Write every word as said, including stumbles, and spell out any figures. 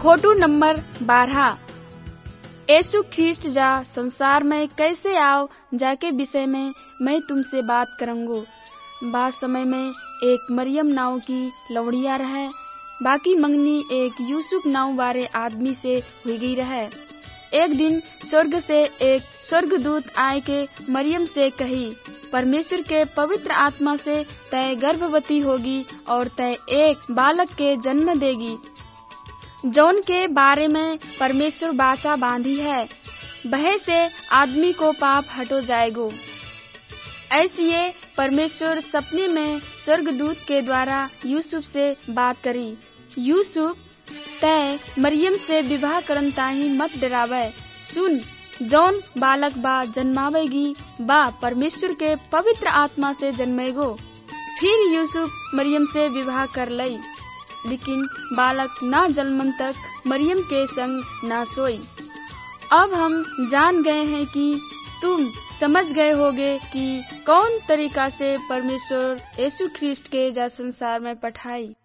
Photo number बारह। यीशु Christ जा संसार में कैसे आओ जाके विषय में मैं तुमसे बात करूँगा। बात समय में एक मरियम नाव की लौड़िया रहे, बाकी मंगनी एक यूसुफ नाव वाले आदमी से हुई गई रहे। एक दिन स्वर्ग से एक स्वर्गदूत आए के मरियम से कही, परमेश्वर के पवित्र आत्मा से तय गर्भवती होगी और तय एक बालक के जन्म देगी, जौन के बारे में परमेश्वर बाचा बांधी है। बहे से आदमी को पाप हटो जाएगो। ऐसी ये परमेश्वर सपने में स्वर्गदूत के द्वारा यूसुफ से बात करी। यूसुफ तय मरियम से विवाह करन ताही मत डरावे। सुन, जौन बालक बा जन्मावेगी बा परमेश्वर के पवित्र आत्मा से जन्मेगो। फिर यूसुफ मरियम से विवाह कर लई, लेकिन बालक ना जन्मन तक मरियम के संग ना सोई। अब हम जान गए हैं कि तुम समझ गए होगे कि कौन तरीका से परमेश्वर यीशु ख्रिस्ट के जा संसार में पठाई।